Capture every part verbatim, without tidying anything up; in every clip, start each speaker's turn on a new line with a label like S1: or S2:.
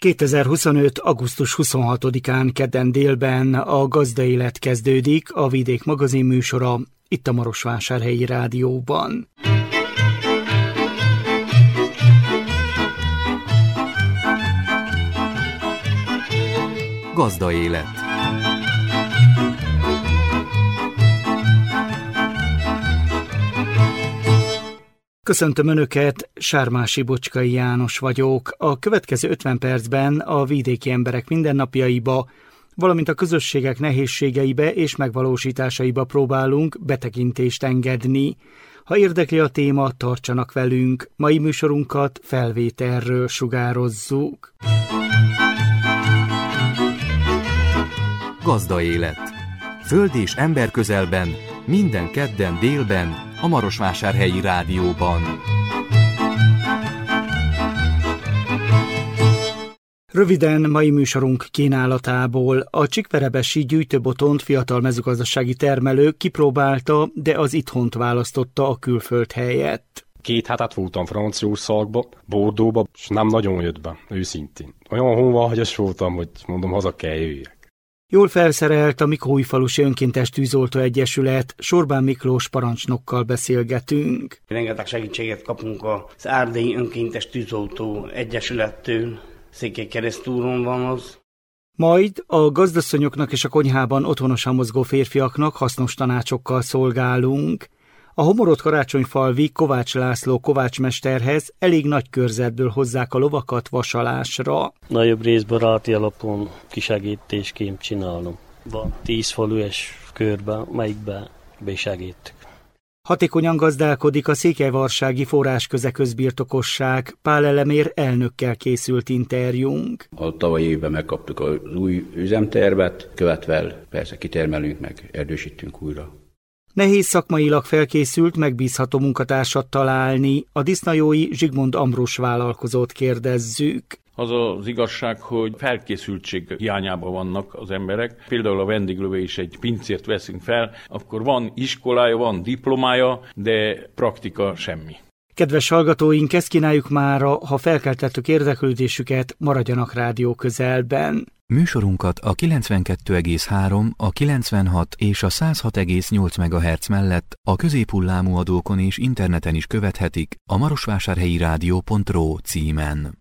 S1: kétezer-huszonöt. augusztus huszonhatodikán kedden délben a Gazdaélet kezdődik, a Vidék magazin műsora, itt a Marosvásárhelyi Rádióban.
S2: Gazdaélet.
S1: Köszöntöm Önöket, Sármási Bocskai János vagyok. A következő ötven percben a vidéki emberek mindennapjaiba, valamint a közösségek nehézségeibe és megvalósításaiba próbálunk betekintést engedni. Ha érdekli a téma, tartsanak velünk. Mai műsorunkat felvételről sugározzuk.
S2: Gazdaélet. Föld és ember közelben, minden kedden délben, a Marosvásárhelyi Rádióban.
S1: Röviden mai műsorunk kínálatából. A Csikverebesi gyűjtőbotont fiatal mezőgazdasági termelő kipróbálta, de az itthont választotta a külföld helyett.
S3: Két hetet voltam Franciaországba, Bordeauxba, és nem nagyon jött be, őszintén. Olyan honvágyas voltam, hogy mondom, haza kell jöjjek.
S1: Jól felszerelt a Mikóújfalusi Önkéntes Tűzoltó Egyesület, Sorbán Miklós parancsnokkal beszélgetünk.
S4: Rengeteg segítséget kapunk az Árdai Önkéntes Tűzoltó Egyesülettől, Székelykeresztúron van az.
S1: Majd a gazdasszonyoknak és a konyhában otthonosan mozgó férfiaknak hasznos tanácsokkal szolgálunk. A Homorod Karácsonyfalvi Kovács László kovácsmesterhez elég nagy körzetből hozzák a lovakat vasalásra.
S5: Nagyobb részbaráti alapon kisegítésként csinálom. Van tíz falues körben, melyikben besegítük.
S1: Hatékonyan gazdálkodik a Székelyvarsági Forrásköze Közbirtokosság. Pál Elemér elnökkel készült interjúnk.
S6: A tavalyi évben megkaptuk az új üzemtervet, követvel persze kitermelünk meg, erdősítünk újra.
S1: Nehéz szakmailag felkészült, megbízható munkatársat találni. A disznajói Zsigmond Ambrus vállalkozót kérdezzük.
S7: Az az igazság, hogy felkészültség hiányában vannak az emberek. Például a vendéglőbe is egy pincért veszünk fel, akkor van iskolája, van diplomája, de praktika semmi.
S1: Kedves hallgatóink, ezt kínáljuk mára, ha felkeltettük érdeklődésüket, maradjanak rádió közelben.
S2: Műsorunkat a kilencvenkettő egész három, a kilencvenhat és a száz hat egész nyolc megahertz mellett a középhullámú adókon és interneten is követhetik a marosvásárhelyi rádió pont ro címen.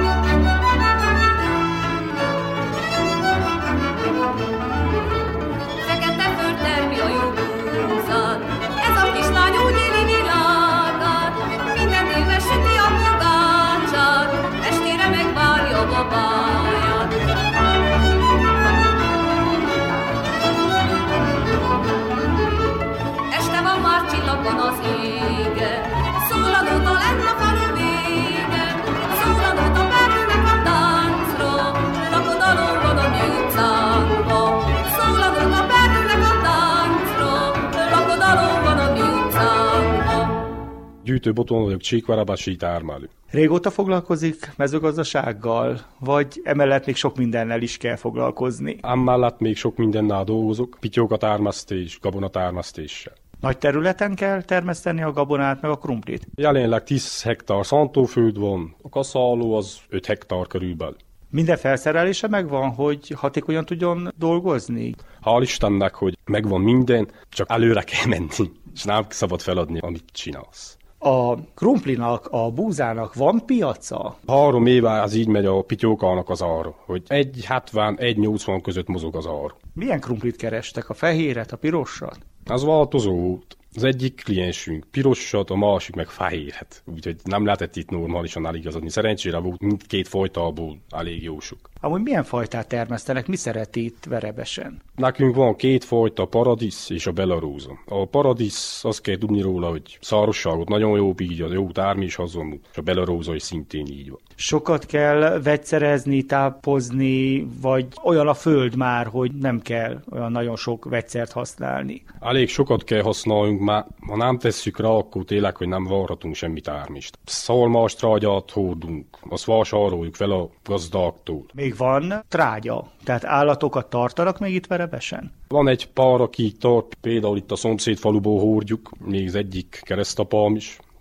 S3: Gyűjtőboton vagyok, Csíkverebesi termelő.
S1: Régóta foglalkozik mezőgazdasággal, vagy emellett még sok mindennel is kell foglalkozni?
S3: Emellett még sok mindennel dolgozok, pityókatármesztés, gabonatármesztéssel.
S1: Nagy területen kell termeszteni a gabonát, meg a krumplit?
S3: Jelenleg tíz hektár szántóföld van, a kaszáló az öt hektár körülbelül.
S1: Minden felszerelése megvan, hogy hatékonyan tudjon dolgozni?
S3: Hál' Istennek, hogy megvan minden, csak előre kell menni, és nem szabad feladni, amit csinálsz.
S1: A krumplinak, a búzának van piaca?
S3: Három éve az így megy a pityókának az ára, hogy egy hetven, egy nyolcvan között mozog az ára.
S1: Milyen krumplit kerestek? A fehéret, a pirosat?
S3: Az változó volt. Az egyik kliensünk pirosat, a másik meg fehéret. Úgyhogy nem lehetett itt normálisan eligazodni. Szerencsére volt mindkét fajtából elég jó sok.
S1: Amúgy milyen fajtát termesztenek? Mi szereti itt Verebesen?
S3: Nekünk van két fajta, a Paradis és a Belaróza. A Paradis, azt kell tudni róla, hogy szárosságot nagyon jó bírja, jó termés hazon, és a Belaróza is szintén így van.
S1: Sokat kell vegyszerezni, tápozni, vagy olyan a föld már, hogy nem kell olyan nagyon sok vegyszert használni?
S3: Elég sokat kell használnunk, mert ha nem tesszük rá, akkor tényleg, hogy nem várhatunk semmi termést. Szalmás trágyát hordunk, azt vásároljuk fel a gazdáktól.
S1: Még van trágya, tehát állatokat tartanak még itt Verebesen?
S3: Van egy pár, aki tart, például itt a szomszéd faluból hordjuk, még az egyik keresztapám is.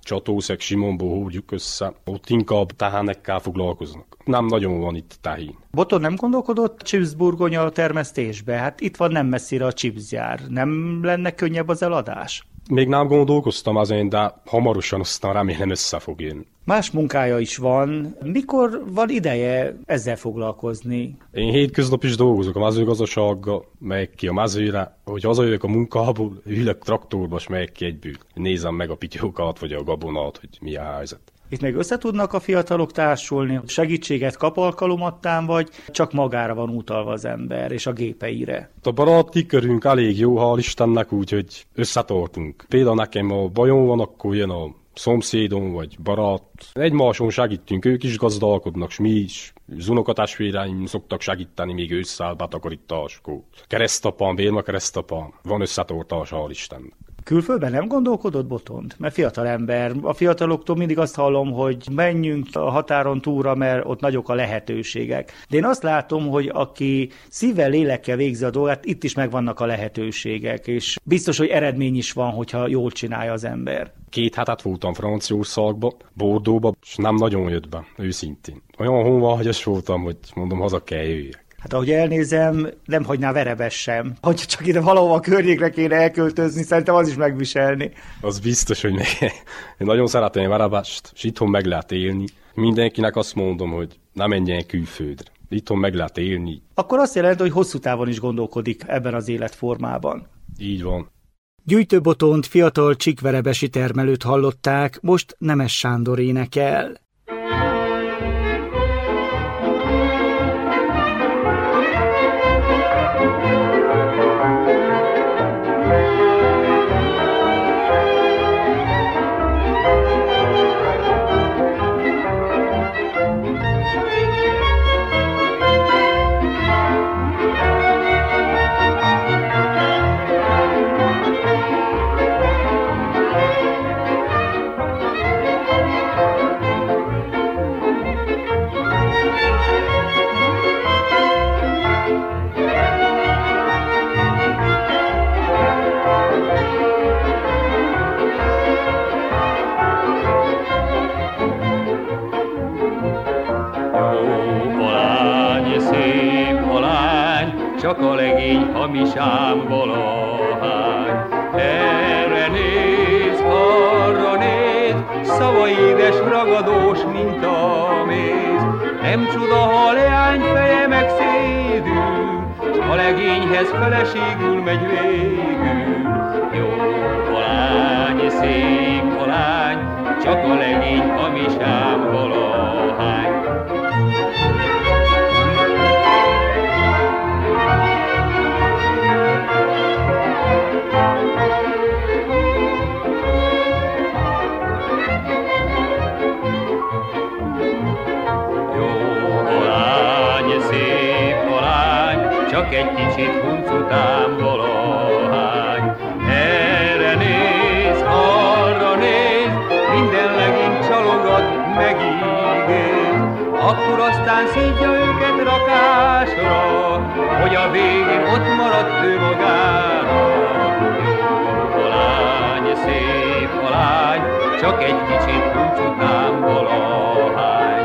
S3: Csatószeg, Simonból húgyjuk össze, ott inkább tehánekkel foglalkoznak. Nem nagyon van itt tehén.
S1: Boton nem gondolkodott chipsburgonya termesztésbe? Hát itt van nem messzire a chipsgyár. Nem lenne könnyebb az eladás?
S3: Még nem gondolkoztam azon, de hamarosan aztán remélem össze fog jönni.
S1: Más munkája is van. Mikor van ideje ezzel foglalkozni?
S3: Én hétköznap is dolgozok a mezőgazdasággal, megyek ki a mezőre, hogy hazajövök a munkából, ülök traktorba, és megyek ki egyből. Nézem meg a pityókat, vagy a gabonát, hogy mi a helyzet.
S1: Itt meg összetudnak a fiatalok társulni, segítséget kap alkalomattán, vagy csak magára van utalva az ember, és a gépeire?
S3: A baráti körünk elég jó, hál' Istennek, úgyhogy összetartunk. Például nekem a bajom van, akkor jön a szomszédom, vagy barát. Egymáson segítünk, ők is gazdálkodnak, s mi is. Az unokatestvéreim szoktak segíteni még ősszel, betakarításkor. Keresztapám, Vérma keresztapám, van összetartás, hál' Istennek.
S1: Külföldben nem gondolkodott Botont? Mert fiatal ember. A fiataloktól mindig azt hallom, hogy menjünk a határon túlra, mert ott nagyok a lehetőségek. De én azt látom, hogy aki szívvel, lélekkel végzi a dolgát, itt is megvannak a lehetőségek, és biztos, hogy eredmény is van, hogyha jól csinálja az ember.
S3: Két hetet voltam Franciaországba, Bordeauxba, és nem nagyon jött be, őszintén. Olyan honvágyas voltam, hogy mondom, haza kell jöjjek.
S1: Hát ahogy elnézem, nem hagyná Verebes sem. Hogyha csak ide valahova a környékre kéne elköltözni, szerintem az is megviselni.
S3: Az biztos, hogy meg. Én nagyon szeretem a Verebest, és itthon meg lehet élni. Mindenkinek azt mondom, hogy ne menjen külföldre. Itthon meg lehet élni.
S1: Akkor azt jelenti, hogy hosszú távon is gondolkodik ebben az életformában.
S3: Így van.
S1: Gyűjtő Botont, fiatal csíkverebesi termelőt hallották, most Nemes Sándor énekel.
S8: Csak a legény hamisám valahány. Erre néz, arra néz, szava édes, ragadós, mint a méz. Nem csuda, ha leány feje megszédül, s a legényhez feleségül megy végül. Jó a lány, szép a lány, csak a legény hamisám valahány. Csak egy kicsit huncutám valahány. Erre néz, arra néz, minden legény csalogat, megígéz. Akkor aztán szídja őket rakásra, hogy a végén ott maradt ő magára. Jó a lány, szép a lány, csak egy kicsit huncutám valahány.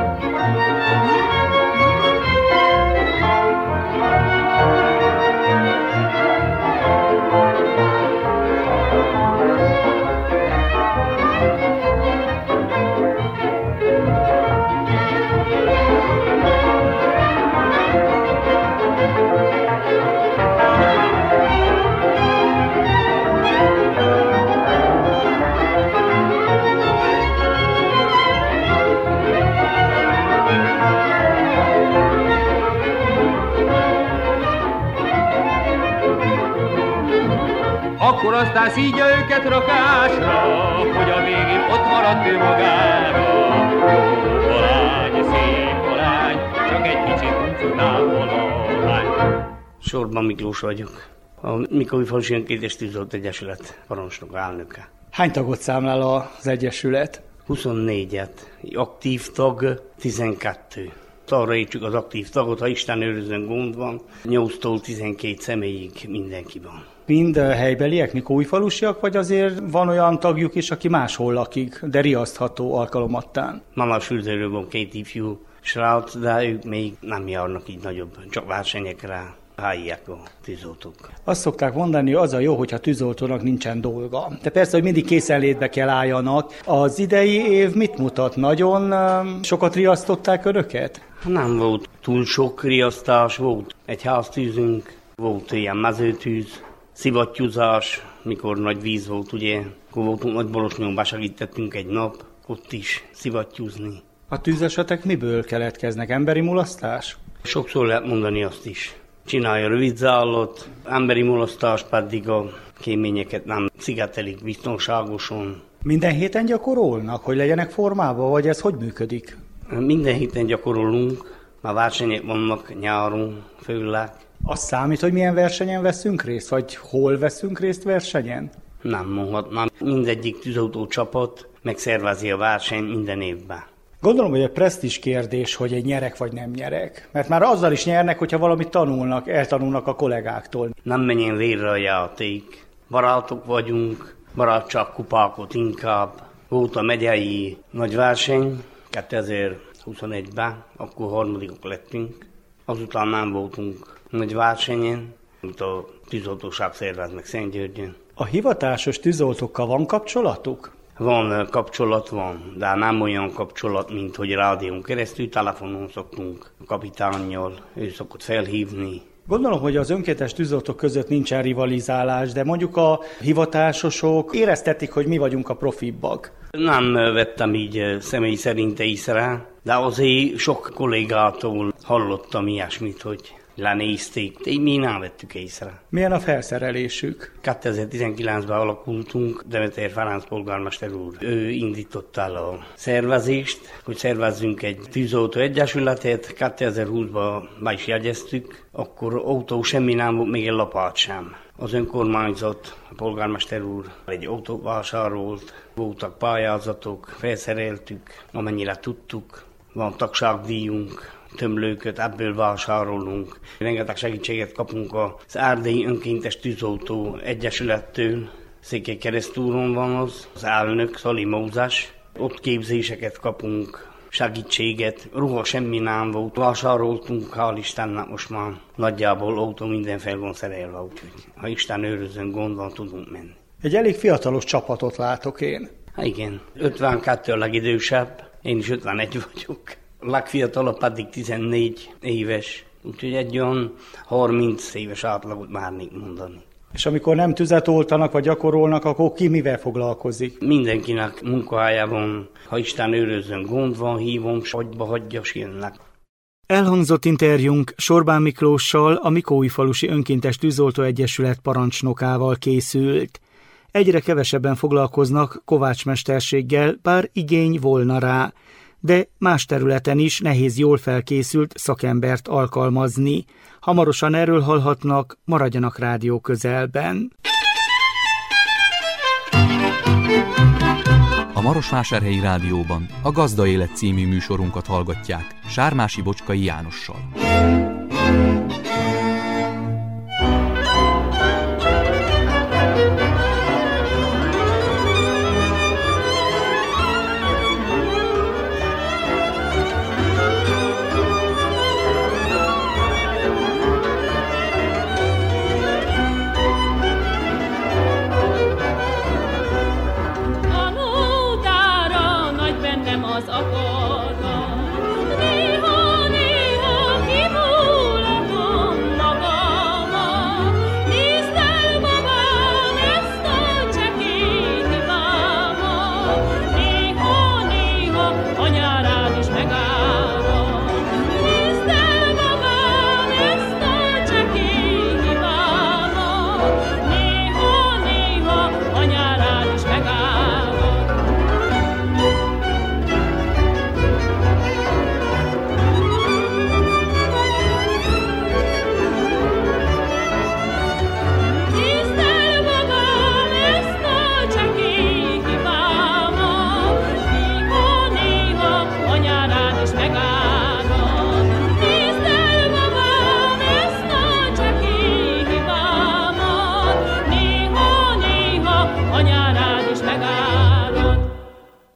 S8: Akkor aztán szídja őket rakásra, hogy a végén ott maradt ő magára. Jó a lány, szép a lány, csak egy kicsit huncutám valahány.
S4: Sorban Miklós vagyok. A Mikói Falusi Önkéntes Tűzolt Egyesület parancsnoka, elnöke.
S1: Hány tagot számlál az Egyesület?
S4: huszonnégyet. Aktív tag tizenkettő. Arra írtsuk az aktív tagot, ha Isten őrizön gond van. nyolctól tizenkét személyig mindenki van.
S1: mind helybeliek, mikóújfalusiak, vagy azért van olyan tagjuk is, aki máshol lakik, de riasztható alkalomattán?
S4: Mama Sürzőről van két ifjú srác, de ők még nem járnak így nagyobb, csak versenyekre hálják a tűzoltók.
S1: Azt szokták mondani, hogy az a jó, hogyha tűzoltónak nincsen dolga. De persze, hogy mindig készenlétbe kell álljanak. Az idei év mit mutat? Nagyon uh, sokat riasztották önöket?
S4: Nem volt túl sok riasztás, volt egy háztűzünk, volt ilyen mezőtűz, szivattyúzás, mikor nagy víz volt, ugye, akkor voltunk Nagybolosnyóban, segítettünk egy nap, ott is szivattyúzni.
S1: A tűzesetek miből keletkeznek? Emberi mulasztás?
S4: Sokszor lehet mondani azt is. Csinálja rövidzállót, emberi mulasztás pedig a kéményeket nem szigetelik biztonságosan.
S1: Minden héten gyakorolnak, hogy legyenek formában, vagy ez hogy működik?
S4: Minden héten gyakorolunk, már versenyek vannak nyáron, főleg.
S1: Az számít, hogy milyen versenyen veszünk részt, vagy hol veszünk részt versenyen?
S4: Nem mondhatnám. Mindegyik tűzoltó csapat megszervezi a verseny minden évben.
S1: Gondolom, hogy egy presztízs kérdés, hogy egy nyerek vagy nem nyerek. Mert már azzal is nyernek, hogyha valamit tanulnak, eltanulnak a kollégáktól.
S4: Nem menjen vérre a játék. Barátok vagyunk, barátság kupákot inkább. Volt a megyei nagy verseny kétezer-huszonegyben, akkor harmadikok lettünk. Azután nem voltunk nagy versenyen, mint a tűzoltóság szervez meg Szentgyörgyön.
S1: A hivatásos tűzoltókkal van kapcsolatuk?
S4: Van kapcsolat, van, de nem olyan kapcsolat, mint hogy rádión keresztül, telefonon szoktunk a kapitánnyal, ő szokott felhívni.
S1: Gondolom, hogy az önkéntes tűzoltók között nincsen rivalizálás, de mondjuk a hivatásosok éreztetik, hogy mi vagyunk a profibbak.
S4: Nem vettem így személy szerint észre, de azért sok kollégától hallottam ilyesmit, hogy lenézték, de mi nem vettük észre.
S1: Milyen a felszerelésük?
S4: kétezer-tizenkilencben alakultunk, Demeter Ferenc polgármester úr. Ő indította el a szervezést, hogy szervezzünk egy tűzoltó egyesületet, kétezer-húszban be is jegyeztük, akkor autó semmi nem volt, még egy lapát sem. Az önkormányzat, a polgármester úr egy autót vásárolt, voltak pályázatok, felszereltük, amennyire tudtuk, van tagságdíjunk, tömlőköt, ebből vásárolunk. Rengeteg segítséget kapunk az Erdélyi Önkéntes Tűzoltó Egyesülettől. Székelykeresztúron van az, az elnök, Szali Mózes. Ott képzéseket kapunk, segítséget, ruha semmi nem volt. Vásároltunk, hál' Istennek most már nagyjából autó minden fel van szerelve, úgyhogy ha Isten őrözzön, gond van, tudunk menni.
S1: Egy elég fiatalos csapatot látok én.
S4: Há, igen, ötvenkettő a legidősebb, én is ötvenegy vagyok. A legfiatalabb pedig tizennégy éves, úgyhogy egy olyan harminc éves átlagot márnék mondani.
S1: És amikor nem tüzet oltanak vagy gyakorolnak, akkor ki mivel foglalkozik?
S4: Mindenkinek munkahelye van, ha Isten őrözzön, gond van, hívom, s agyba hagyja, s jönnek.
S1: Elhangzott interjúnk Sorbán Miklóssal, a Mikóújfalusi Önkéntes Tűzoltó Egyesület parancsnokával készült. Egyre kevesebben foglalkoznak kovácsmesterséggel, bár igény volna rá, de más területen is nehéz jól felkészült szakembert alkalmazni. Hamarosan erről hallhatnak, maradjanak rádió közelben.
S2: A Marosvásárhelyi Rádióban a Gazda Élet című műsorunkat hallgatják Sármási Bocskai Jánossal.
S9: Néha-néha kimúlatom,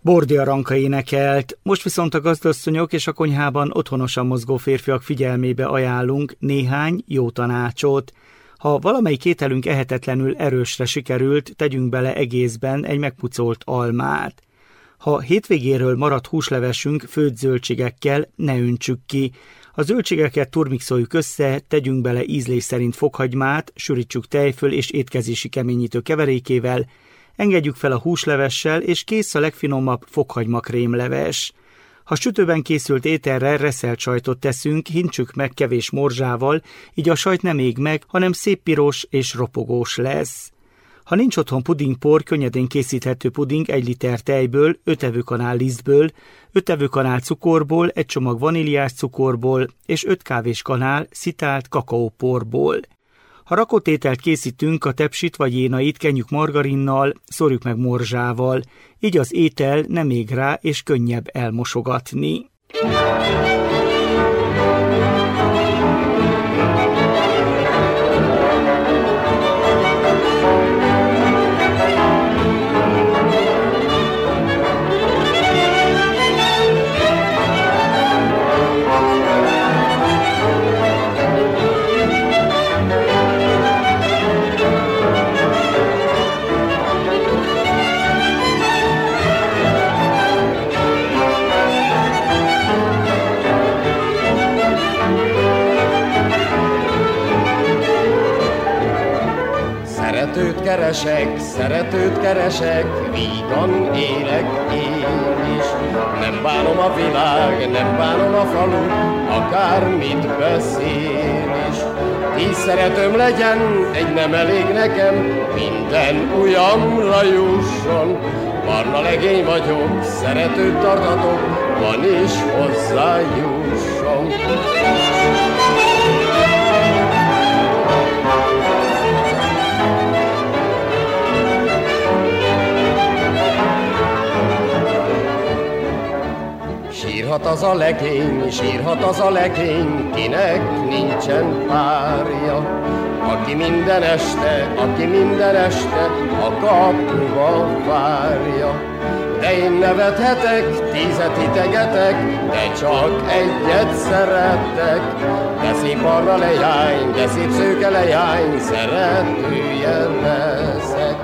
S1: Bordi Aranka énekelt, most viszont a gazdasszonyok és a konyhában otthonosan mozgó férfiak figyelmébe ajánlunk néhány jó tanácsot. Ha valamelyik ételünk ehetetlenül erősre sikerült, tegyünk bele egészben egy megpucolt almát. Ha hétvégéről maradt húslevesünk főtt zöldségekkel, ne öntsük ki. A zöldségeket turmixoljuk össze, tegyünk bele ízlés szerint fokhagymát, sűrítsük tejföl és étkezési keményítő keverékével, engedjük fel a húslevessel, és kész a legfinomabb fokhagyma krémleves. Ha sütőben készült ételre reszelt sajtot teszünk, hintsük meg kevés morzsával, így a sajt nem ég meg, hanem szép piros és ropogós lesz. Ha nincs otthon pudingpor, könnyedén készíthető puding egy liter tejből, öt evőkanál lisztből, öt evőkanál cukorból, egy csomag vaníliás cukorból és öt kávéskanál szitált kakaóporból. Ha rakott ételt készítünk, a tepsit vagy jénait kenjük margarinnal, szórjuk meg morzsával, így az étel nem ég rá és könnyebb elmosogatni.
S9: Szeretőt keresek, szeretőt keresek, vígan élek én is. Nem bánom a világ, nem bánom a falu, akármit beszél is. Tíz szeretőm legyen, egy nem elég nekem, minden ujjamra jusson. Barna legény vagyok, szeretőt tartatok, van is hozzá jusson. Sírhat az a legény, sírhat az a legény, kinek nincsen párja. Aki minden este, aki minden este a kapuba várja. De én nevethetek, tízet hitegetek, de csak egyet szerettek. De szép barna lejány, de szép szőke lejány, szeretője leszek.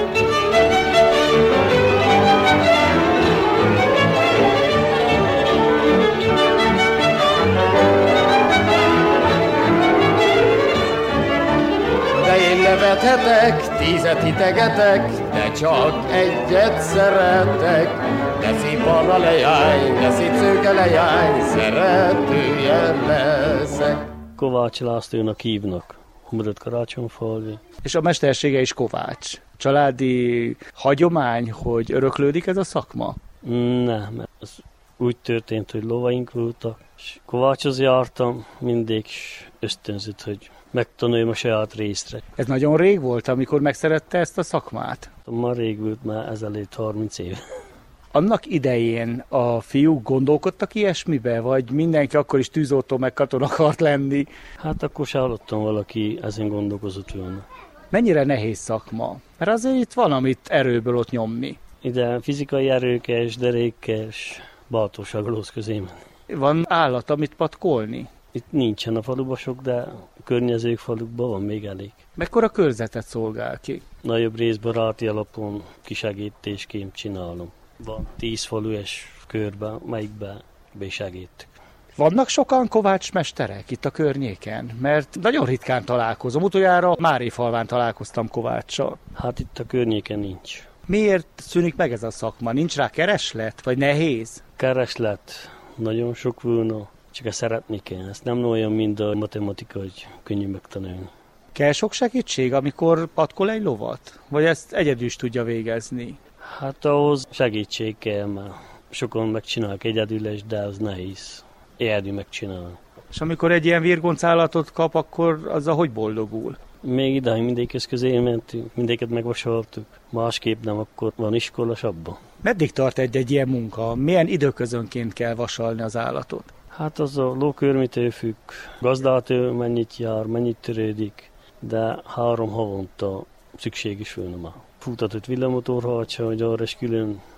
S9: Nevethetek, tízet hitegetek, de csak egyet szeretek. De szép barna lejány, de szép szőke lejány, szeretője leszek.
S5: Kovács Lászlónak hívnak, Humoret-Karácsonyfalvi.
S1: És a mestersége is kovács. Családi hagyomány, hogy öröklődik ez a szakma?
S5: Nem, mert az úgy történt, hogy lovaink voltak, és kovácshoz jártam, mindig ösztönzött, hogy megtanuljam a saját részre.
S1: Ez nagyon rég volt, amikor megszerette ezt a szakmát?
S5: Már rég volt, már ezelőtt harminc év.
S1: Annak idején a fiúk gondolkodtak ilyesmibe, vagy mindenki akkor is tűzoltó meg katon akart lenni?
S5: Hát akkor se hallottam, valaki ezen gondolkozott volna.
S1: Mennyire nehéz szakma? Mert azért itt van, amit erőből ott nyomni.
S5: Ide fizikai erőkes, derékes, bátorságolóz közé menni.
S1: Van állat, amit patkolni?
S5: Itt nincsen a faluban sok, de a környező falukban van még elég.
S1: Mekkora körzetet szolgál ki?
S5: Nagyobb rész baráti alapon kisegítésként csinálom. Van tíz falues körben, melyikben besegítük.
S1: Vannak sokan kovácsmesterek itt a környéken? Mert nagyon ritkán találkozom. Utoljára Márifalván találkoztam kováccsal.
S5: Hát itt a környéken nincs.
S1: Miért szűnik meg ez a szakma? Nincs rá kereslet? Vagy nehéz?
S5: Kereslet nagyon sok volna, csak ezt szeretni kell. Ez nem olyan, mint a matematika, hogy könnyű megtanulni. Kell sok segítség, amikor patkol egy lovat? Vagy ezt egyedül is tudja végezni? Hát ahhoz segítség kell, mert sokan megcsinálják egyedüles, de az nehéz. Egyedül megcsinálni. És amikor egy ilyen virgoncállatot kap, akkor azzal hogy boldogul? Még idáig mindegyikhez közé mentünk, mindegyiket megvasoltuk. Másképp nem, akkor van iskola abban. Meddig tart egy-egy ilyen munka? Milyen időközönként kell vasalni az állatot? Hát az a lókörmitől függ. Gazdától mennyit jár, mennyit törődik, de három havonta szükség is volna már. Futatott villamotorharcsa, hogy arra is külön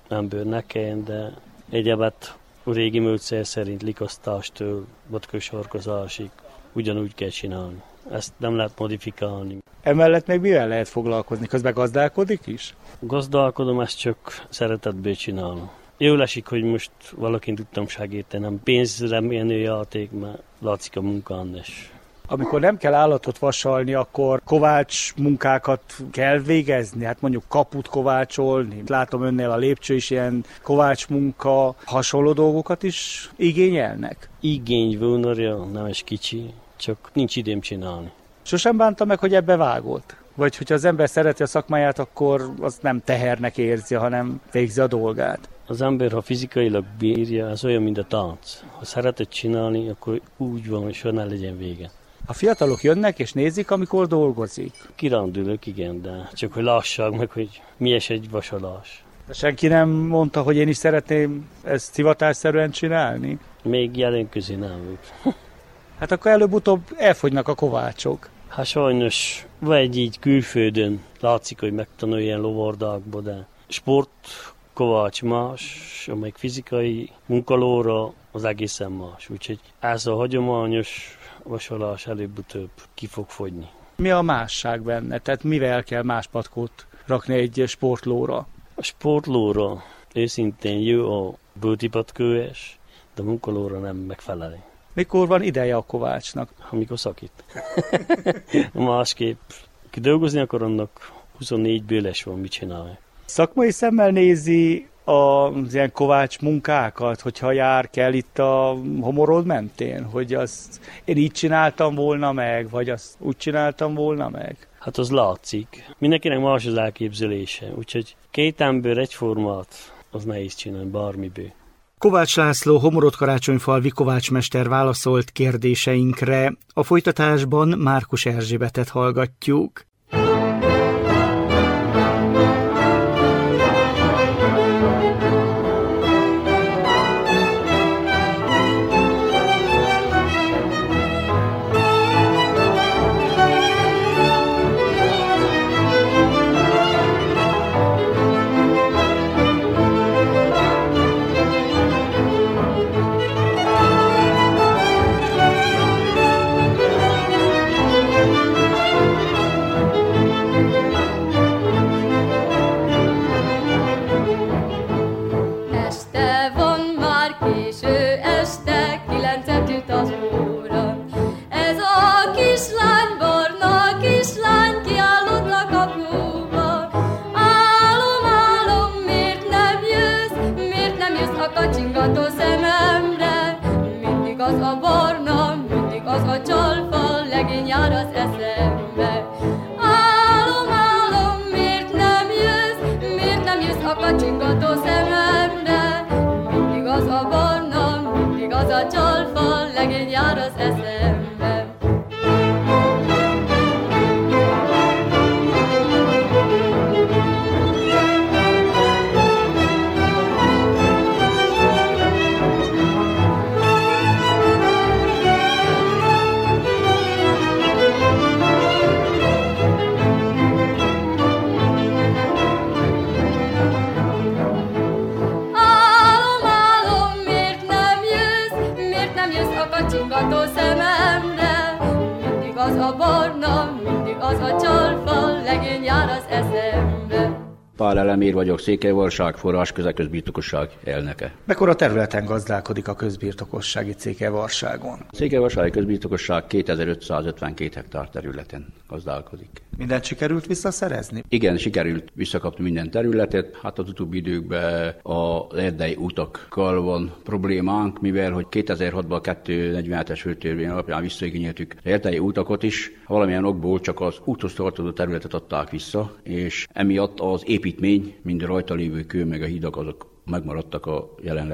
S5: ember nekem, de egyébként a régi módszer szerint likasztástől vodkősarkozásig ugyanúgy kell csinálni. Ezt nem lehet modifikálni.
S1: Emellett még mivel lehet foglalkozni? Közben gazdálkodik is?
S5: Gazdálkodom, ezt csak szeretetből csinálom. Jól esik, hogy most valakin tudtam segíteni, nem pénzre menő játék, mert látszik a munkán is.
S1: Amikor nem kell állatot vasalni, akkor kovács munkákat kell végezni? Hát mondjuk kaput kovácsolni. Látom önnél a lépcső is ilyen kovács munka, hasonló dolgokat is igényelnek?
S5: Igény vonarja, nem is kicsi, csak nincs időm csinálni.
S1: Sosem bánta meg, hogy ebbe vágott? Vagy hogyha az ember szereti a szakmáját, akkor az nem tehernek érzi, hanem végzi a dolgát?
S5: Az ember, ha fizikailag bírja, az olyan, mint a tánc. Ha szeretett csinálni, akkor úgy van, hogy soha ne legyen vége.
S1: A fiatalok jönnek és nézik, amikor dolgozik?
S5: Kirándulok, igen, de csak hogy lássák meg, hogy mi is egy vasalás.
S1: De senki nem mondta, hogy én is szeretném ezt hivatásszerűen csinálni?
S5: Még jelen közé nem volt.
S1: Hát akkor előbb-utóbb elfogynak a kovácsok.
S5: Hát sajnos, vagy így külföldön látszik, hogy megtanul ilyen lovardákba, de sport kovács más, amelyik fizikai munkalóra az egészen más. Úgyhogy ez a hagyományos vasalás előbb-utóbb ki fog fogyni. Mi a másság benne? Tehát mivel kell más patkót rakni egy sportlóra? A sportlóra őszintén jó a bőti patkóes, de a munkalóra nem megfelelő. Mikor van ideje a kovácsnak? Amikor szakít. Másképp. Ki dolgozni akar, annak huszonnégyből les van, mit csinálja. Szakmai szemmel nézi az ilyen kovács munkákat, hogyha jár kell itt a homorod mentén, hogy azt én így csináltam volna meg, vagy azt úgy csináltam volna meg? Hát az látszik. Mindenkinek más az elképzelése, úgyhogy két ember egyformát, az nehéz csinálni bármiből.
S1: Kovács László, Homorod-Karácsonyfalvi kovácsmester válaszolt kérdéseinkre. A folytatásban Márkus Erzsébetet hallgatjuk.
S6: Pál Elemér vagyok, Székelyvarság, forrás közbirtokosság elnöke.
S1: Mekkora területen gazdálkodik a közbirtokossági Székelyvarságon?
S6: A Székelyvarsági közbirtokosság kétezer-ötszázötvenkét hektár területen gazdálkodik.
S1: Mindent sikerült visszaszerezni?
S6: Igen, sikerült visszakapni minden területet. Hát az utóbbi időkben az erdei utakkal van problémánk, mivel hogy kétezer-hatban a kétszáznegyvenhetes főtörvény alapján visszaigényeltük az erdei utakat is. Valamilyen okból csak az úthoz tartozó területet adták vissza, és emiatt az építmény, mind a rajta lévő kő meg a hidak azok megmaradtak a jelenlegi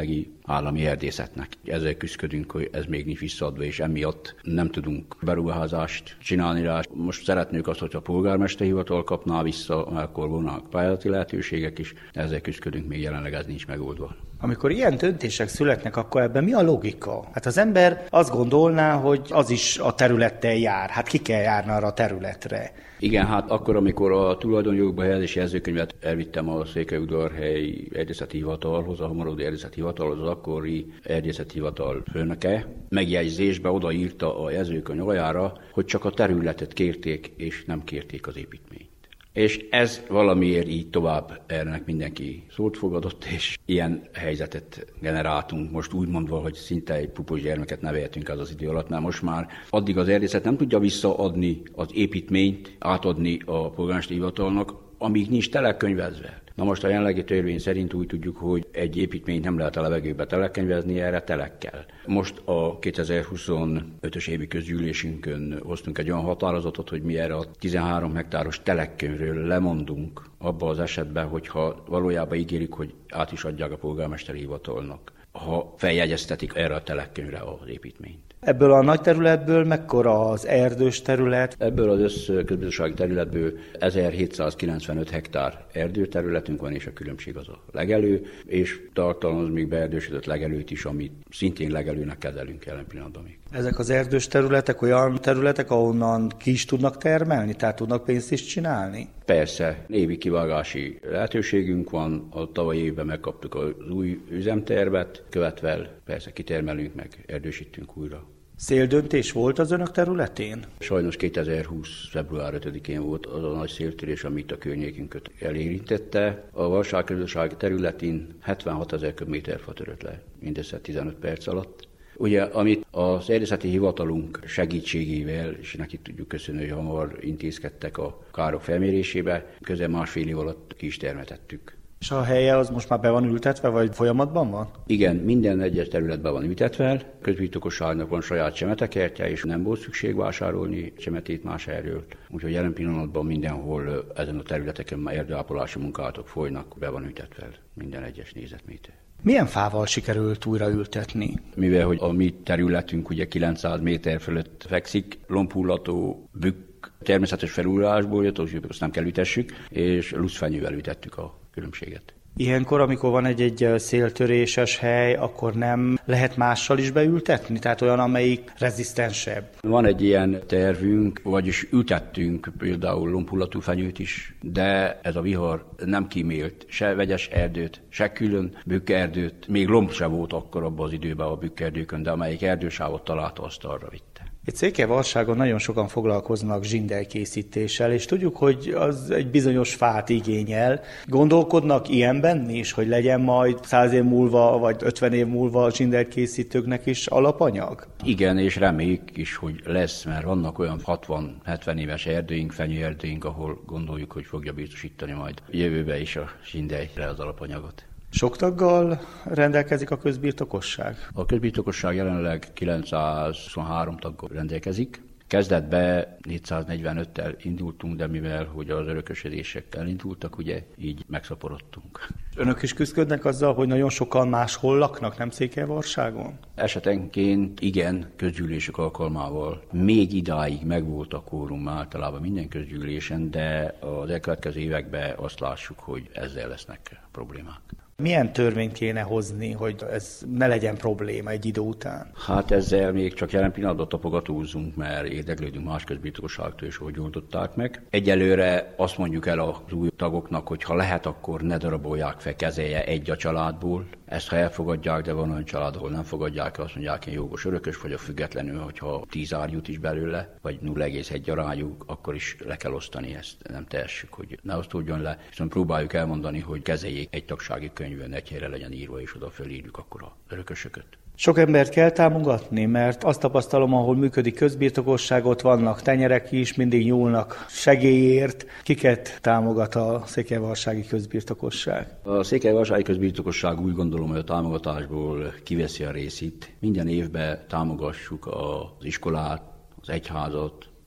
S6: állami erdészetnek. Ezzel küzdködünk, hogy ez még nincs visszaadva, és emiatt nem tudunk beruházást csinálni rá. Most szeretnék azt, hogy a polgármester hivatal kapná vissza, mert akkor vannak pályázati lehetőségek is, ezzel küzdködünk, még jelenleg ez nincs megoldva.
S1: Amikor ilyen döntések születnek, akkor ebben mi a logika? Hát az ember azt gondolná, hogy az is a területtel jár. Hát ki kell járni arra a területre.
S6: Igen, hát akkor, amikor a tulajdonjogba helyezési jegyzőkönyvet elvittem a Székelyudvarhelyi erdészeti hivatalhoz, a Hamarodi erdészeti hivatalhoz, az akkori erdészeti hivatal főnöke megjegyzésbe odaírta a jegyzőkönyv aljára, hogy csak a területet kérték, és nem kérték az építményt. És ez valamiért így tovább ennek mindenki szót fogadott, és ilyen helyzetet generáltunk. Most úgy mondva, hogy szinte egy pupos gyermeket neveltünk az az idő alatt, mert most már addig az erdészet nem tudja visszaadni az építményt, átadni a polgármesteri hivatalnak, amíg nincs telekönyvezve. Na most a jelenlegi törvény szerint úgy tudjuk, hogy egy építményt nem lehet a levegőbe telekönyvezni, erre telek kell. Most a kétezer-huszonötös évi közgyűlésünkön hoztunk egy olyan határozatot, hogy mi erre a tizenhárom hektáros telekkönyvről lemondunk abba az esetben, hogyha valójában ígérik, hogy át is adják a polgármesteri hivatalnak, ha feljegyeztetik erre a telekkönyvre az építményt.
S1: Ebből a nagy területből mekkora az erdős terület?
S6: Ebből az összközbiztonsági területből ezerhétszázkilencvenöt hektár erdőterületünk van, és a különbség az a legelő, és tartalmaz még beerdősödött legelőt is, amit szintén legelőnek kezelünk jelen pillanatban még.
S1: Ezek az erdős területek olyan területek, ahonnan ki is tudnak termelni, tehát tudnak pénzt is csinálni?
S6: Persze, évi kivágási lehetőségünk van, a tavalyi évben megkaptuk az új üzemtervet, követvel persze kitermelünk meg, erdősítünk újra.
S1: Széldöntés volt az önök területén?
S6: Sajnos kétezer-húsz. február ötödikén volt az a nagy széltörés, amit a környékünket elérintette. A válságközösségi területén hetvenhatezer köbméter fa törött le, mindössze tizenöt perc alatt. Ugye, amit az erdészeti hivatalunk segítségével, és neki tudjuk köszönni, hogy hamar intézkedtek a károk felmérésébe, közel másfél év alatt ki is termetettük.
S1: És a helye az most már be van ültetve, vagy folyamatban van?
S6: Igen, minden egyes területben van ültetve, közbirtokosságnak van saját csemetekertje, és nem volt szükség vásárolni csemetét más helyről. Úgyhogy jelen pillanatban mindenhol ezen a területeken már erdőápolási munkálatok folynak, be van ültetve minden egyes négyzetméter.
S1: Milyen fával sikerült újra ültetni?
S6: Mivel, hogy a mi területünk ugye kilencszáz méter fölött fekszik, lombhullató, bükk, természetes felújulásból jött, úgyhogy azt nem kell ütessük, és luszfenyővel ütettük a különbséget.
S1: Ilyenkor, amikor van egy-egy széltöréses hely, akkor nem lehet mással is beültetni? Tehát olyan, amelyik rezisztensebb?
S6: Van egy ilyen tervünk, vagyis ültettünk például lombhullatú fenyőt is, de ez a vihar nem kímélt se vegyes erdőt, se külön bükkerdőt. Még lomb se volt akkor abban az időben a bükkerdőkön, de amelyik erdősávot találta, azt arra vitte.
S1: Itt Székelyvalságon nagyon sokan foglalkoznak zsindelkészítéssel, és tudjuk, hogy az egy bizonyos fát igényel. Gondolkodnak ilyenben is, hogy legyen majd száz év múlva, vagy ötven év múlva a zsindelkészítőknek is alapanyag?
S6: Igen, és reméljük is, hogy lesz, mert vannak olyan hatvan-hetven éves erdőink, fenyőerdőink, ahol gondoljuk, hogy fogja biztosítani majd jövőbe is a zsindeljre az alapanyagot.
S1: Sok taggal rendelkezik a közbirtokosság?
S6: A közbirtokosság jelenleg kilencszázhuszonhárom taggal rendelkezik. Kezdetben négyszáznegyvenöttel indultunk, de mivel hogy az örökösödések elindultak, ugye így megszaporodtunk.
S1: Önök is küzdködnek azzal, hogy nagyon sokan máshol laknak, nem Székelyvalságon?
S6: Esetenként igen, közgyűlések alkalmával. Még idáig megvolt a kórum általában minden közgyűlésen, de az elkövetkező években azt lássuk, hogy ezzel lesznek problémák.
S1: Milyen törvényt kéne hozni, hogy ez ne legyen probléma egy idő után?
S6: Hát ezzel még csak jelen pillanatban tapogatózunk, mert érdeklődünk más közbirtokosságtól is, hogy oldották meg. Egyelőre azt mondjuk el az új tagoknak, hogy ha lehet, akkor ne darabolják fel kezelje egy a családból. Ezt ha elfogadják, de van olyan család, ahol nem fogadják, azt mondják, én jogos örökös vagyok, függetlenül, hogyha tíz ár jut is belőle, vagy nulla egész egy arányú, akkor is le kell osztani ezt. Nem tehessük, hogy ne osztódjon le, viszont próbáljuk elmondani, hogy kezeljék egy tagsági könyvön, egy helyre legyen írva, és oda fölírjuk akkor a örökösöket.
S1: Sok embert kell támogatni, mert azt tapasztalom, ahol működik közbirtokosság, ott vannak tenyerek is, mindig nyúlnak segélyért. Kiket támogat a székelyvalsági közbirtokosság?
S6: A székelyvalsági közbirtokosság úgy gondolom, hogy a támogatásból kiveszi a részét. Minden évben támogassuk az iskolát, az egyházat,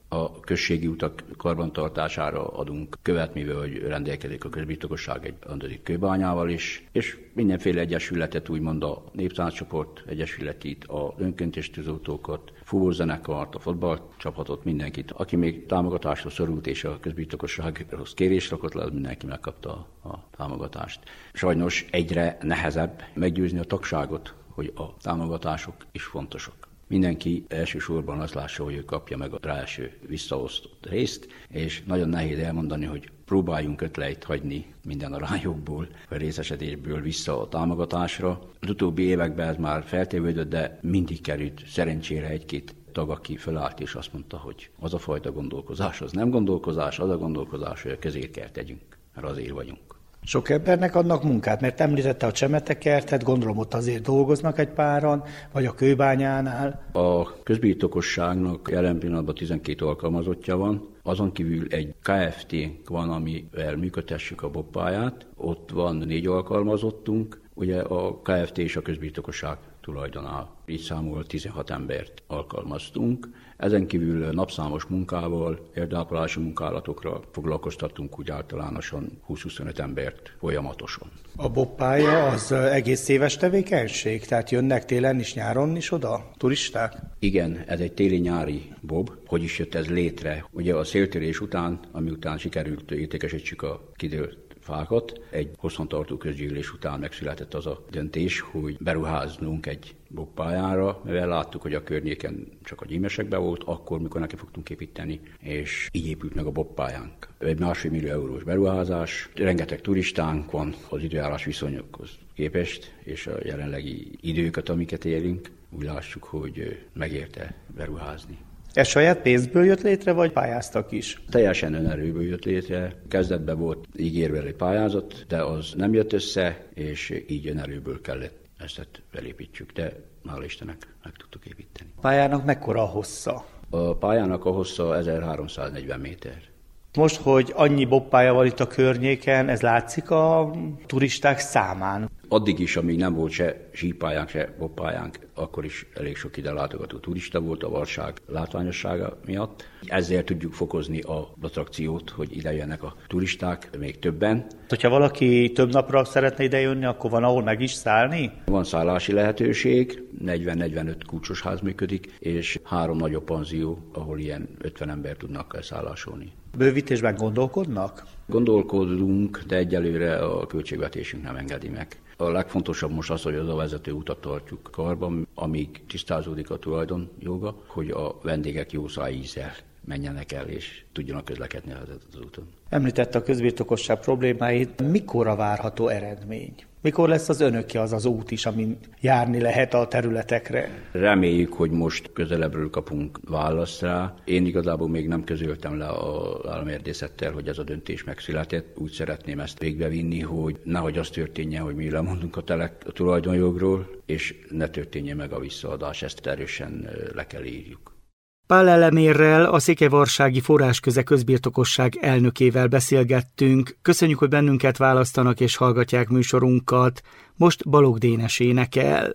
S6: A községi utak karbantartására adunk követ, mivel hogy rendelkezik a közbirtokosság egy Andozik kőbányával is, és mindenféle egyesületet, úgymond a Néptánccsoport egyesületét, a önkéntes tűzoltókat, futózenekart, a fotballcsapatot, mindenkit, aki még támogatásra szorult és a közbirtokossághoz kérés rakott le, az mindenki megkapta a támogatást. Sajnos egyre nehezebb meggyőzni a tagságot, hogy a támogatások is fontosak. Mindenki elsősorban azt lássa, hogy ő kapja meg a rá első visszaosztott részt, és nagyon nehéz elmondani, hogy próbáljunk ötleit hagyni minden arányokból, vagy részesedésből vissza a támogatásra. Az utóbbi években ez már feltévődött, de mindig került szerencsére egy-két tag, aki felállt és azt mondta, hogy az a fajta gondolkozás, az nem gondolkozás, az a gondolkozás, hogy a kezét kell tegyünk, mert azért vagyunk.
S1: Sok embernek adnak munkát, mert említette a Csemetekertet, gondolom ott azért dolgoznak egy páran, vagy a kőbányánál.
S6: A közbirtokosságnak jelen pillanatban tizenkét alkalmazottja van, azon kívül egy ká ef té-nk van, amivel működtessük a bobbáját, ott van négy alkalmazottunk, ugye a ká ef té és a közbirtokosság tulajdonál. Így számol tizenhat embert alkalmaztunk. Ezen kívül napszámos munkával, erdőápolási munkálatokra foglalkoztattunk úgy általánosan húsz-huszonöt embert folyamatosan.
S1: A bobbpálya az egész éves tevékenység? Tehát jönnek télen is, nyáron is oda turisták?
S6: Igen, ez egy téli-nyári bob. Hogy is jött ez létre? Ugye a széltörés után, ami után sikerült értékesítsük a kidőlt fákat, egy hosszantartó közgyűlés után megszületett az a döntés, hogy beruháznunk egy bobbpályára, mivel láttuk, hogy a környéken csak a gyímesekben volt, akkor, mikor neki fogtunk építeni, és így épült meg a bobbpályánk. Egy másfél millió eurós beruházás, rengeteg turistánk van az időjárás viszonyokhoz képest, és a jelenlegi időket, amiket élünk, úgy lássuk, hogy megérte beruházni.
S1: Ez saját pénzből jött létre, vagy pályáztak is?
S6: Teljesen önerőből jött létre. Kezdetben volt ígérve egy pályázat, de az nem jött össze, és így önerőből kellett ezt felépítsük, de hála Istennek meg tudtuk építeni.
S1: A pályának mekkora a hossza?
S6: A pályának a hossza ezerháromszáznegyven méter.
S1: Most, hogy annyi bobbpálya van itt a környéken, ez látszik a turisták számán?
S6: Addig is, amíg nem volt se sípályánk, se bobbpályánk, akkor is elég sok ide látogató turista volt a Varság látványossága miatt. Ezzel tudjuk fokozni az attrakciót, hogy ide jönnek a turisták, még többen.
S1: Hogyha valaki több napra szeretne ide jönni, akkor van ahol meg is szállni?
S6: Van szállási lehetőség, negyven-negyvenöt kulcsos ház működik, és három nagyobb panzió, ahol ilyen ötven ember tudnak szállásolni.
S1: Bővítésben gondolkodnak?
S6: Gondolkodunk, de egyelőre a költségvetésünk nem engedi meg. A legfontosabb most az, hogy az a vezető utat tartjuk karban, amíg tisztázódik a tulajdonjoga, hogy a vendégek jó szájízzel menjenek el, és tudjanak közlekedni az úton.
S1: Említette a közbirtokosság problémáit. Mikorra várható eredmény? Mikor lesz az önöké az az út is, amin járni lehet a területekre?
S6: Reméljük, hogy most közelebbről kapunk választ rá. Én igazából még nem közöltem le az államerdészettel, hogy ez a döntés megszületett. Úgy szeretném ezt végbevinni, hogy nehogy az történjen, hogy mi lemondunk a, telek, a tulajdonjogról, és ne történjen meg a visszaadás. Ezt erősen le kell írjuk.
S1: Pál Elemérrel, a Székelyvarsági Forrásköze közbirtokosság elnökével beszélgettünk. Köszönjük, hogy bennünket választanak és hallgatják műsorunkat. Most Balogh Dénes énekel.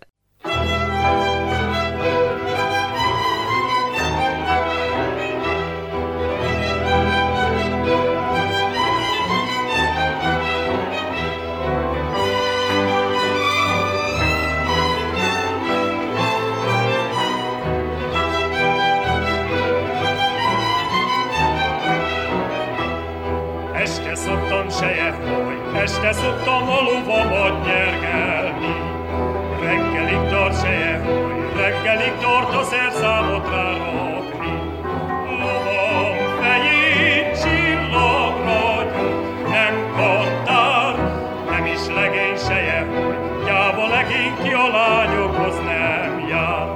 S10: Este szoktam a lovamat nyergelni, reggelig tart sejeholy, reggelig tart a szerszámot rárakni. Lovam fején csillag ragyog, nem kattár, nem is legény sejeholy, gyáva legény ki a lányokhoz nem jár.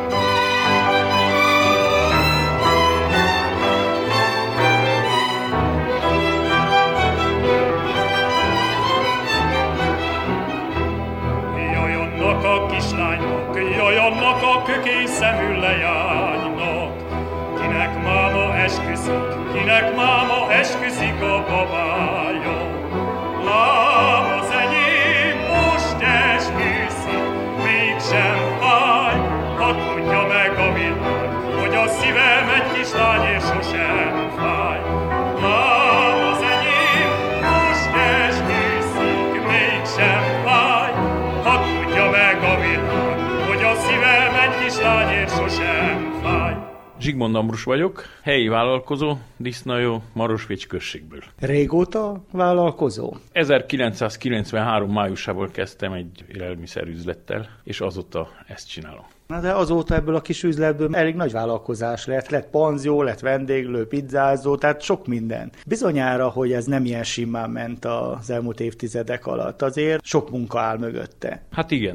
S10: Jaj, annak a kökény szemű leánynak, kinek máma esküszik, kinek máma esküszik a babája. Lám az enyém most esküszik, mégsem fáj, hadd tudja meg a világ, hogy a szívem egy kis kislányért sosem fáj. Lám az enyém, most esküszik, mégsem fáj. Ha tudja meg a világ, hogy a szívem egy kislányért sosem fáj.
S7: Zsigmond Ambrus vagyok, helyi vállalkozó, disznajó, Marosvécs községből.
S1: Régóta vállalkozó?
S7: ezerkilencszázkilencvenhárom májusában kezdtem egy élelmiszerüzlettel, és azóta ezt csinálom.
S1: Na de azóta ebből a kis üzletből elég nagy vállalkozás lett, lett panzió, lett vendéglő, pizzázó, tehát sok minden. Bizonyára, hogy ez nem ilyen simán ment az elmúlt évtizedek alatt, azért sok munka áll mögötte.
S7: Hát igen,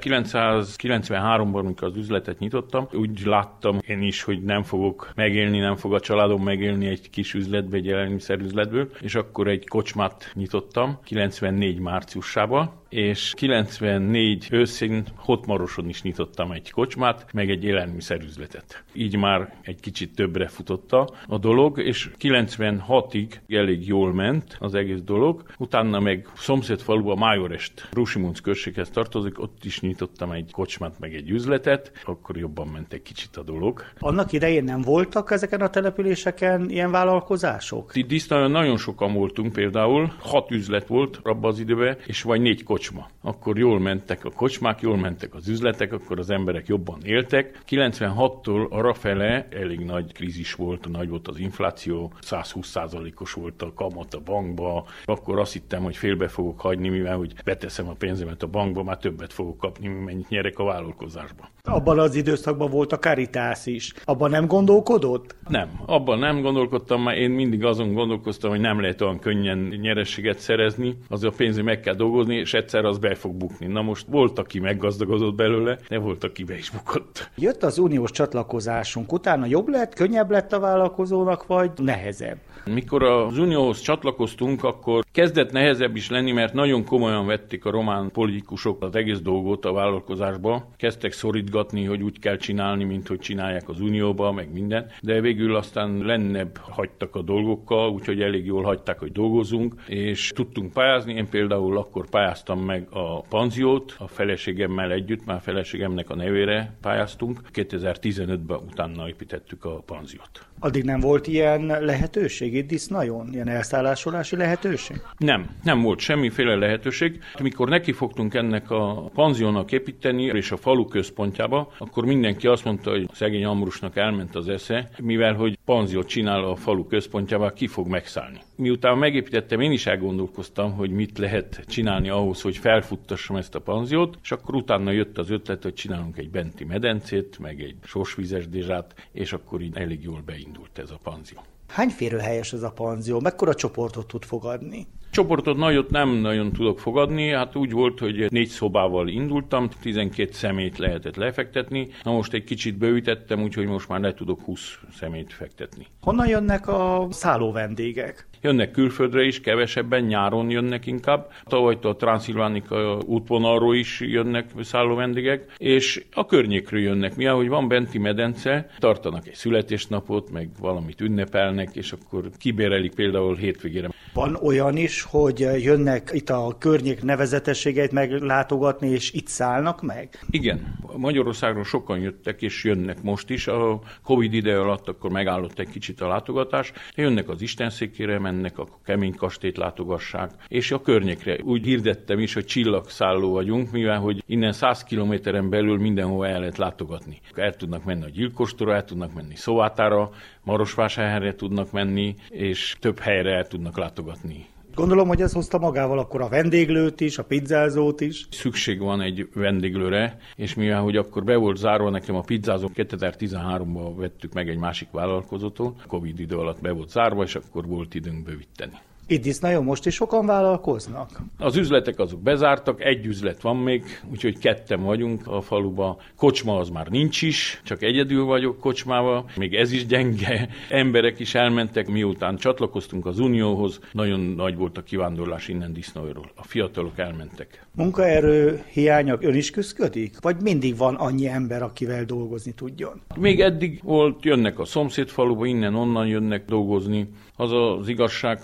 S7: ezerkilencszázkilencvenháromban, amikor az üzletet nyitottam, úgy láttam én is, hogy nem fogok megélni, nem fog a családom megélni egy kis üzletbe, egy élelmiszerüzletből, és akkor egy kocsmát nyitottam kilencvennégy márciusában, és kilencvennégy őszén Hottmaroson is nyitottam egy kocsmát, meg egy élelmiszerüzletet. Így már egy kicsit többre futotta a dolog, és kilencvenhatig elég jól ment az egész dolog. Utána meg szomszédfalu, a Májorest, Rusimunc községhez tartozik, ott is nyitottam egy kocsmát, meg egy üzletet, akkor jobban ment egy kicsit a dolog.
S1: Annak idején nem voltak ezeken a településeken ilyen vállalkozások?
S7: Itt Disznajon nagyon sokan voltunk, például hat üzlet volt abban az időben, és vagy négy kocsma. Akkor jól mentek a kocsmák, jól mentek az üzletek, akkor az emberek jobban éltek. kilencvenhattól arrafele elég nagy krízis volt, nagy volt az infláció, száz húsz százalékos volt a kamat a bankba. Akkor azt hittem, hogy félbe fogok hagyni, mivel hogy beteszem a pénzemet a bankba, már többet fogok kapni, mennyit nyerek a vállalkozásba.
S1: Abban az időszakban volt a Caritas is. Abban nem gondolkodott?
S7: Nem, abban nem gondolkodtam, mert én mindig azon gondolkoztam, hogy nem lehet olyan könnyen nyerességet szerezni, az a pénzre meg kell dolgozni, és egyszer az be fog bukni. Na most volt, aki meggazdagodott belőle, de volt, aki be is bukott.
S1: Jött az uniós csatlakozásunk, utána jobb lett, könnyebb lett a vállalkozónak, vagy nehezebb?
S7: Mikor az unióhoz csatlakoztunk, akkor kezdett nehezebb is lenni, mert nagyon komolyan vették a román politikusok az egész dolgot a vállalkozásba. Kezdtek szorítgatni, hogy úgy kell csinálni, mint hogy csinálják az unióba, meg minden. De végül aztán lennebb hagytak a dolgokkal, úgyhogy elég jól hagyták, hogy dolgozzunk, és tudtunk pályázni. Én például akkor pályáztam meg a panziót, a feleségemmel együtt, már feleségemnek a nevére pályáztunk. kétezer-tizenötben utána építettük a panziót.
S1: Addig nem volt ilyen lehetőség itt Disznajon? Ilyen elszállásolási lehetőség?
S7: Nem, nem volt semmiféle lehetőség. Mikor nekifogtunk ennek a panziónak építeni, és a falu központjába, akkor mindenki azt mondta, hogy szegény Ambrusnak elment az esze, mivel hogy panziót csinál a falu központjába, ki fog megszállni. Miután megépítettem, én is elgondolkoztam, hogy mit lehet csinálni ahhoz, hogy felfuttassam ezt a panziót, és akkor utána jött az ötlet, hogy csinálunk egy benti medencét, meg egy sósvízes dézsát, és akkor így elég jól beindult ez a panzió.
S1: Hány férőhelyes ez a panzió? Mekkora csoportot tud fogadni?
S7: Csoportot nagyot nem nagyon tudok fogadni, hát úgy volt, hogy négy szobával indultam, tizenkét személyt lehetett lefektetni, na most egy kicsit bővítettem, úgyhogy most már le tudok húsz személyt fektetni.
S1: Honnan jönnek a szálló vendégek?
S7: Jönnek külföldre is, kevesebben, nyáron jönnek inkább. Tavalytól a Transzilvánika útvonalról is jönnek szálló vendégek, és a környékről jönnek. Mi, ahogy van benti medence, tartanak egy születésnapot, meg valamit ünnepelnek, és akkor kibérelik például hétvégére.
S1: Van olyan is, hogy jönnek itt a környék nevezetességeit meglátogatni, és itt szállnak meg?
S7: Igen. Magyarországról sokan jöttek, és jönnek most is. A Covid ide alatt akkor megállott egy kicsit a látogatás. Jönnek az Istenszékére, mennek, akkor Kemény kastélyt látogassák, és a környékre. Úgy hirdettem is, hogy csillagszálló vagyunk, mivel hogy innen száz kilométeren belül mindenhova el lehet látogatni. El tudnak menni a Gyilkostra, el tudnak menni Szóvátára, Marosvásárhelyre tudnak menni, és több helyre el tudnak látogatni.
S1: Gondolom, hogy ez hozta magával akkor a vendéglőt is, a pizzázót is.
S7: Szükség van egy vendéglőre, és mivel hogy akkor be volt zárva nekem a pizzázó, kétezer-tizenháromban vettük meg egy másik vállalkozótól, Covid idő alatt be volt zárva, és akkor volt időnk bővíteni.
S1: Itt Disznajon most is sokan vállalkoznak?
S7: Az üzletek azok bezártak, egy üzlet van még, úgyhogy ketten vagyunk a faluba. Kocsma az már nincs is, csak egyedül vagyok kocsmával, még ez is gyenge. Emberek is elmentek, miután csatlakoztunk az Unióhoz, nagyon nagy volt a kivándorlás innen Disznajról. A fiatalok elmentek.
S1: Munkaerő hiánya ön is küszködik? Vagy mindig van annyi ember, akivel dolgozni tudjon?
S7: Még eddig volt, jönnek a szomszédfaluba, innen-onnan jönnek dolgozni. Az az igazság, hogy fel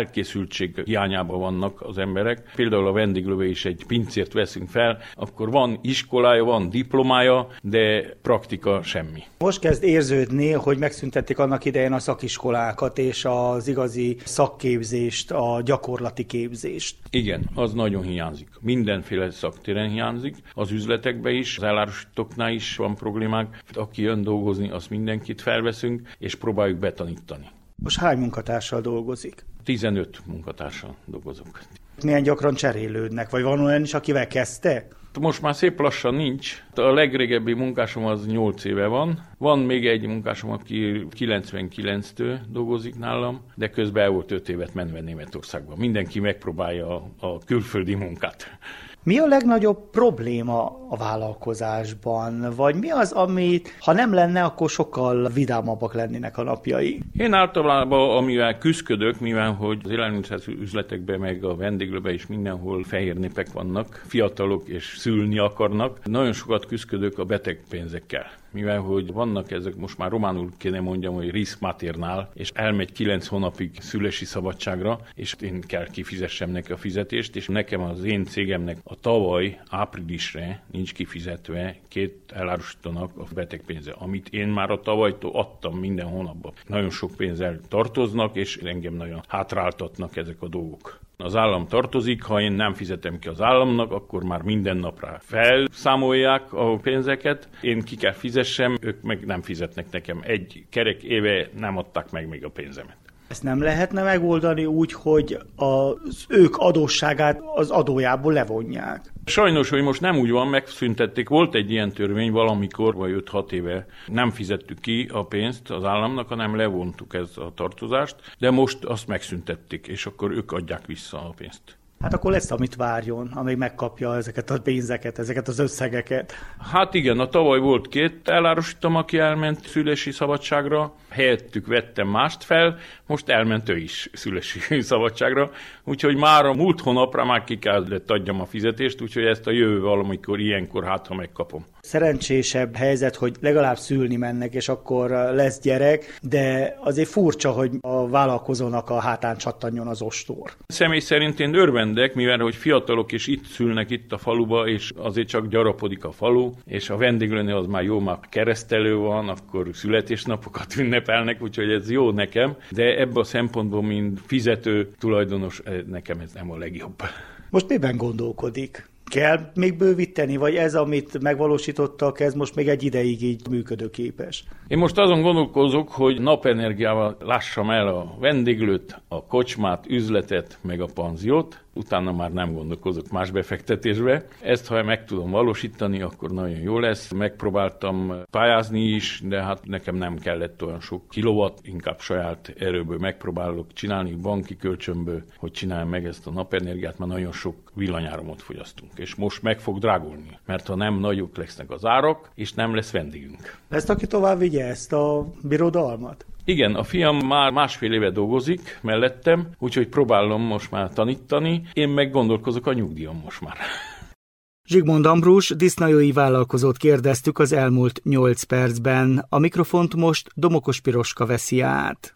S7: felkészültség hiányában vannak az emberek. Például a vendéglőbe is egy pincért veszünk fel, akkor van iskolája, van diplomája, de praktika semmi.
S1: Most kezd érződni, hogy megszüntették annak idején a szakiskolákat és az igazi szakképzést, a gyakorlati képzést.
S7: Igen, az nagyon hiányzik. Mindenféle szaktéren hiányzik, az üzletekben is, az elárusítóknál is van problémák. Aki jön dolgozni, azt mindenkit felveszünk, és próbáljuk betanítani.
S1: Most hány munkatársal dolgozik?
S7: tizenöt munkatársal dolgozok.
S1: Milyen gyakran cserélődnek, vagy van olyan is, akivel kezdte?
S7: Most már szép lassan nincs. A legrégebbi munkásom az nyolc éve van. Van még egy munkásom, aki kilencvenkilenctől dolgozik nálam, de közben el volt öt évet menve Németországban. Mindenki megpróbálja a, a külföldi munkát.
S1: Mi a legnagyobb probléma a vállalkozásban? Vagy mi az, amit, ha nem lenne, akkor sokkal vidámabbak lennének a napjai?
S7: Én általában, amivel küzdködök, mivel hogy az élelmiszer üzletekben, meg a vendéglőben is mindenhol fehér népek vannak, fiatalok és szülni akarnak, nagyon sokat küzdködök a betegpénzekkel. Mivel hogy vannak ezek, most már románul kéne mondjam, hogy riszmaternál, és elmegy kilenc hónapig szülési szabadságra, és én kell kifizessem neki a fizetést, és nekem az én cégemnek a tavaly áprilisre nincs kifizetve két elárusítónak a betegpénze, amit én már a tavalytól adtam minden hónapban. Nagyon sok pénzzel tartoznak, és engem nagyon hátráltatnak ezek a dolgok. Az állam tartozik, ha én nem fizetem ki az államnak, akkor már minden napra felszámolják a pénzeket, én ki kell fizessem, ők meg nem fizetnek nekem. Egy kerek éve nem adták meg még a pénzemet.
S1: Ezt nem lehetne megoldani úgy, hogy az ők adósságát az adójából levonják?
S7: Sajnos, hogy most nem úgy van, megszüntették. Volt egy ilyen törvény valamikor, vagy öt-hat éve. Nem fizettük ki a pénzt az államnak, hanem levontuk ezt a tartozást, de most azt megszüntették, és akkor ők adják vissza a pénzt.
S1: Hát akkor lesz, amit várjon, amíg megkapja ezeket a pénzeket, ezeket az összegeket.
S7: Hát igen, a tavaly volt két elárusítom, aki elment szülési szabadságra, helyettük vettem mást fel, most elment ő is szülési szabadságra, úgyhogy már a múlt hónapra már ki kellett adjam a fizetést, úgyhogy ezt a jövő valamikor ilyenkor hát, ha megkapom.
S1: Szerencsésebb helyzet, hogy legalább szülni mennek, és akkor lesz gyerek, de azért furcsa, hogy a vállalkozónak a hátán csattanjon az ostor.
S7: Személy szerint én örvendek, mivel hogy fiatalok is itt szülnek itt a faluba, és azért csak gyarapodik a falu, és a vendéglőnél az már jó, már keresztelő van, akkor születésnapokat ünnepelnek, úgyhogy ez jó nekem, de ebből a szempontból, mint fizető tulajdonos, nekem ez nem a legjobb.
S1: Most miben gondolkodik? Kell még bővíteni, vagy ez, amit megvalósítottak, ez most még egy ideig így működőképes?
S7: Én most azon gondolkozok, hogy napenergiával lássam el a vendéglőt, a kocsmát, üzletet, meg a panziót, utána már nem gondolkozok más befektetésbe. Ezt, ha meg tudom valósítani, akkor nagyon jó lesz. Megpróbáltam pályázni is, de hát nekem nem kellett olyan sok kilowatt, inkább saját erőből megpróbálok csinálni, banki kölcsönből, hogy csináljam meg ezt a napenergiát, mert nagyon sok villanyáramot fogyasztunk. És most meg fog drágulni, mert ha nem nagyok lesznek az árak, és nem lesz vendégünk.
S1: Ezt, aki tovább vigye ezt a birodalmat?
S7: Igen, a fiam már másfél éve dolgozik mellettem, úgyhogy próbálom most már tanítani, én meg gondolkozok a nyugdíjam most már.
S1: Zsigmond Ambrus disznajói vállalkozót kérdeztük az elmúlt nyolc percben. A mikrofont most Domokos Piroska veszi át.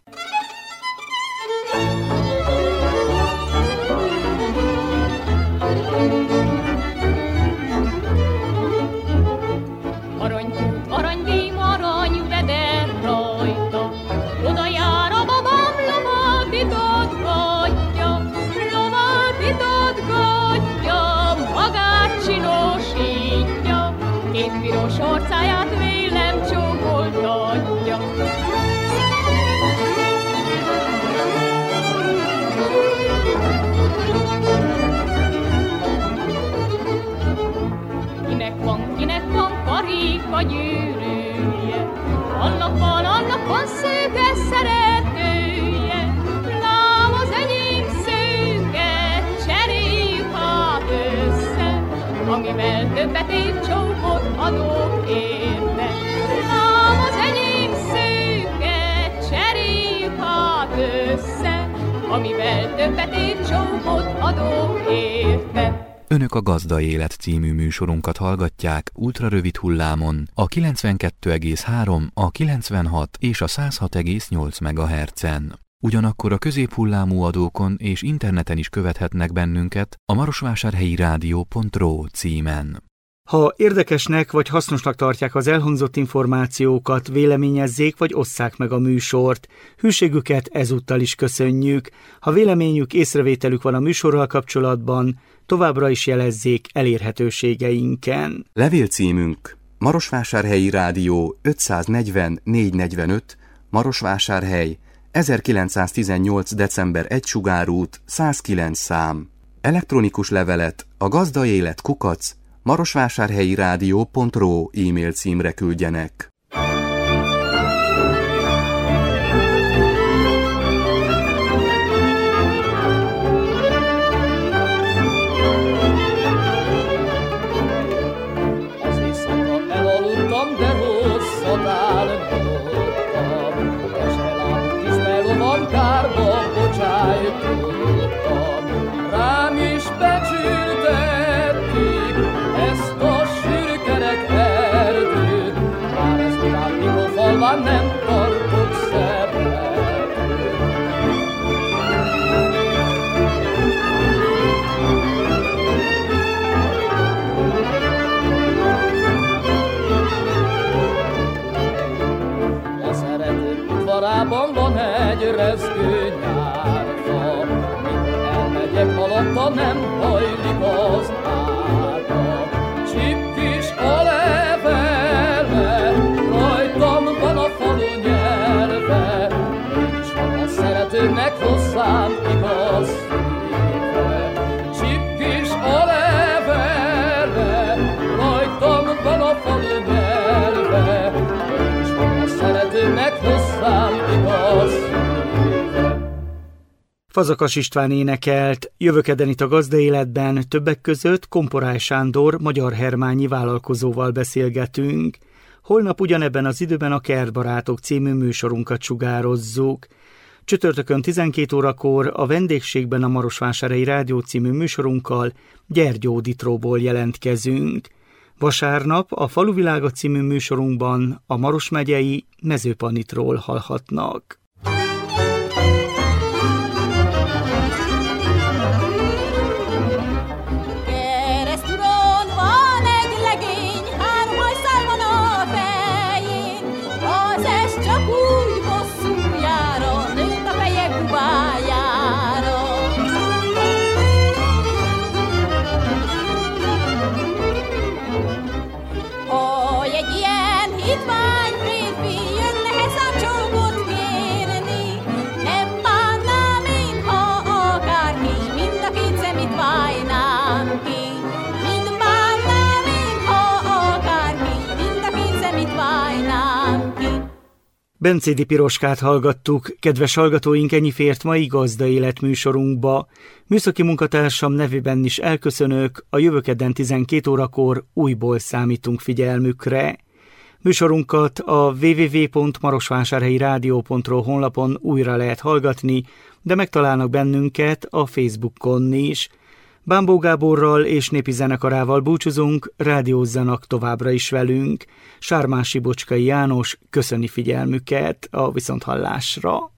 S11: Orcáját vélem csókoltatja. Kinek van, kinek van karika gyűrűje, annak van, annak van szőke szeretője. Lám az enyém szőke, cseréljük hát össze, amivel többet ér csókot adok érte. Lám az enyém szőke, cseréljük hát össze, amivel többet ér csókot adok érte.
S2: Önök a Gazda Élet című műsorunkat hallgatják ultrarövid hullámon a kilencvenkettő egész három, a kilencvenhat és a száz hat egész nyolc megahertzen. Ugyanakkor a középhullámú adókon és interneten is követhetnek bennünket a marosvásárhelyi rádió pont ro címen.
S1: Ha érdekesnek vagy hasznosnak tartják az elhangzott információkat, véleményezzék vagy osszák meg a műsort. Hűségüket ezúttal is köszönjük. Ha véleményük, észrevételük van a műsorral kapcsolatban, továbbra is jelezzék elérhetőségeinken.
S2: Levélcímünk Marosvásárhelyi Rádió ötszáznegyven négyszáznegyvenöt, Marosvásárhely, ezerkilencszáztizennyolc. december egy Sugárút, száz kilenc szám. Elektronikus levelet a gazdaélet kukac marosvásárhelyi rádió pont ro e-mail címre küldjenek.
S12: Az éjszaka elaludtam, de rosszat álmodtam, esrelábú kis melovam kárba bocsájtottam, rám is becsültették ezt a sűrűkerek erdőt, már ez után Miklófalván nem tartok szerepet. A szeretők udvarában van egy rezgő nyárfa, mikor elmegyek alatta, nem hajlik az ága. Csipkis a levele, rajtam van a falu nyelve, mégis van a szeretőnek hozzám igaz szíve. Csipkis a levele, rajtam van a falu nyelve, mégis van a szeretőnek hozzám igaz szíve.
S1: Fazakas István énekelt, jövökeden itt a gazdaéletben többek között Komporály Sándor magyar hermányi vállalkozóval beszélgetünk. Holnap ugyanebben az időben a Kertbarátok című műsorunkat sugározzuk. Csütörtökön tizenkét órakor a vendégségben a Marosvásárhelyi Rádió című műsorunkkal Gyergyó Ditróból jelentkezünk. Vasárnap a Faluvilága című műsorunkban a Maros megyei Mezőpanitról hallhatnak. Bencédi Piroskát hallgattuk, kedves hallgatóink, ennyi fért mai gazdaélet műsorunkba. Műszaki munkatársam nevében is elköszönök, a jövő kedden tizenkét órakor újból számítunk figyelmükre. Műsorunkat a double-u double-u double-u pont marosvásárhelyi rádió pont ro honlapon újra lehet hallgatni, de megtalálnak bennünket a Facebookon is. Bámbó Gáborral és népi zenekarával búcsúzunk, rádiózzanak továbbra is velünk. Sármási Bocskai János köszöni figyelmüket, a viszonthallásra.